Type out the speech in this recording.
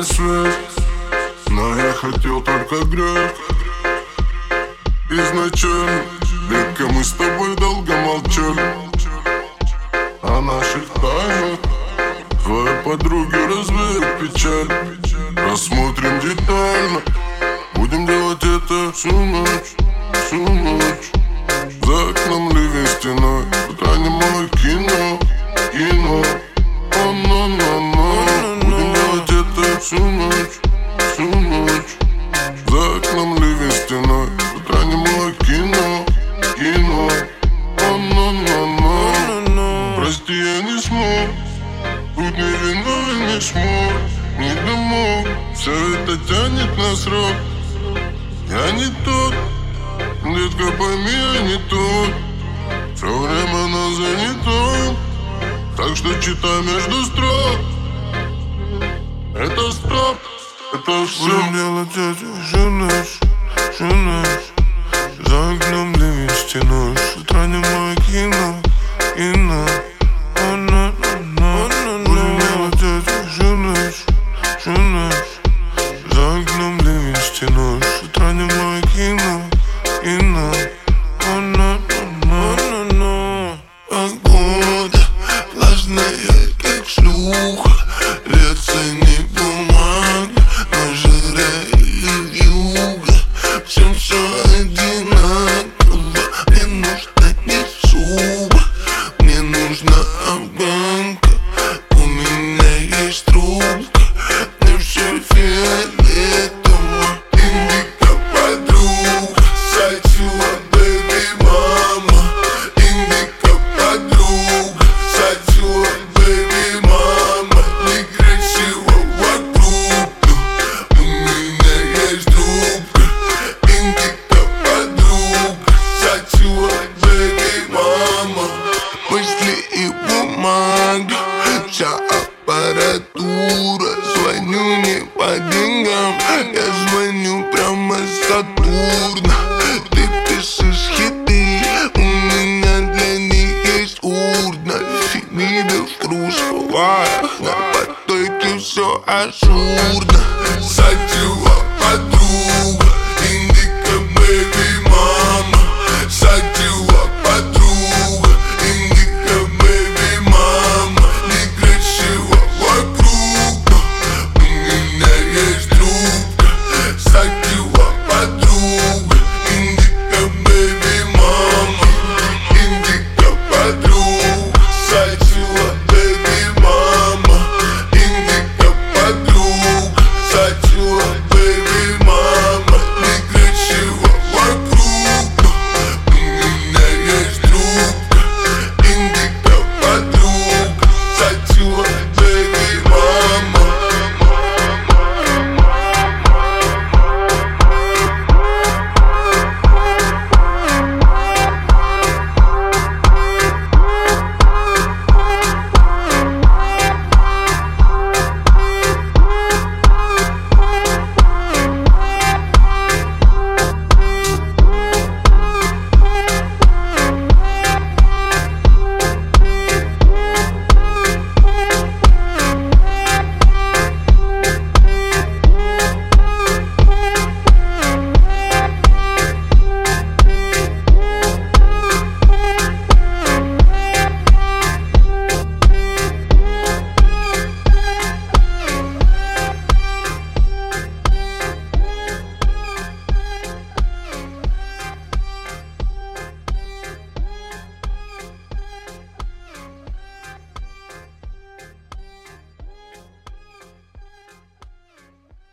свет, но я хотел только грех. Изначально, детка, мы с тобой долго молчали о наших тайнах. Твоя подруга развеет печаль. Рассмотрим детально. Будем делать это всю ночь, всю ночь. За окном ливень стеной. Это не мое кино, кино. Будем делать это всю ночь, всю ночь. За окном ливень стеной. Это не мое кино, кино. Прости, я не смог. Тут не виновен, не смог, не домог. Все это тянет на срок. Я не тот, детка, пойми, я не тот. Все время нас занято, так что читай между строк. Это стоп, это все. Будем делать это всю ночь, всю ночь. За окном ливень стеной. С утра не мое кино, кино. Будем делать это всю ночь, всю ночь. За окном ливень стеной. С утра не мое кино, кино. Погода влажная, как шлюха. Льется не туман, но жара и вьюга. Всем все одинаково. Мне нужно не шуба, мне нужна афганка. У меня есть трубка, мне все фиолетово. Индика подруга, сачула, бэби мама. Индика подруга, сачула, бэби мама. Некрасиво вокруг, но у меня есть трубка. Индика подруга, сачула, бэби мама. Мысли и бумага, вся аппаратура. Звоню не по деньгам, я звоню прямо с Сатурна. Ты пишешь хиты, у меня для них есть урна. Фемида в кружевах, на потоке все ажурно. Сатила подруга.